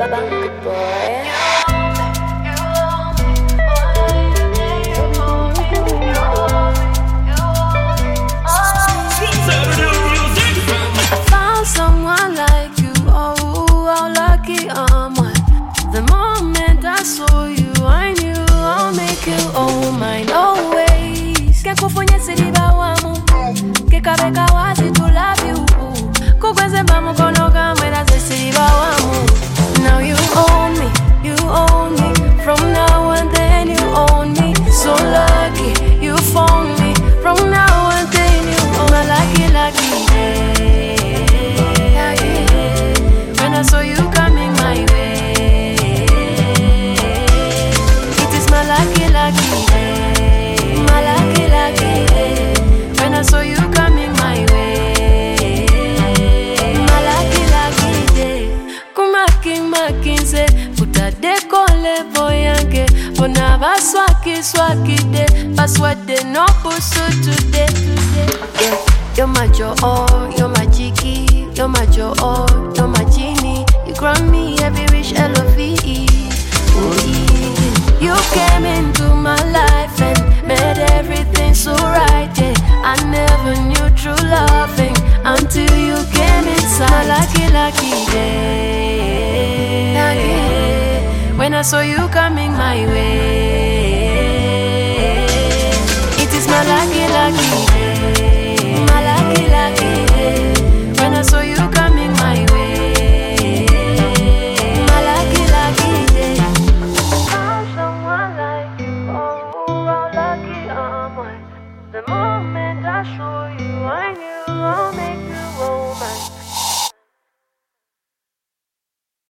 Bang boy. Found someone like you, oh, how lucky am I. The moment I saw you, I knew I'll make you all mine always. Kekufunye siriba wamu, kekabeka wazi to love you. Kukweze bamu kono kamwera ze siriba wamu. Now you own me, you own me. From now and then you own me. So lucky, you found me. From now and then you own me. Lucky, lucky day. When I saw you coming my way, it is my lucky, lucky day. My lucky, lucky day. When I saw you coming my way, my lucky, lucky day. Makinze, puta dekole boyange. Bona baswaki swaki de, baswade no pusu today. Yeah, you're my joy, you're my cheeky, you're my joy, you're my genie. You grant me every wish, L-O-V-E. You came into my life and made everything so right. Yeah, I never knew true loving until you came inside. My lucky, lucky day. When I saw you coming my way, it is my lucky, lucky day. My lucky, lucky day. When I saw you coming my way, my lucky, lucky day. Found someone like you, oh, how lucky am I. The moment I saw you, I knew I'll make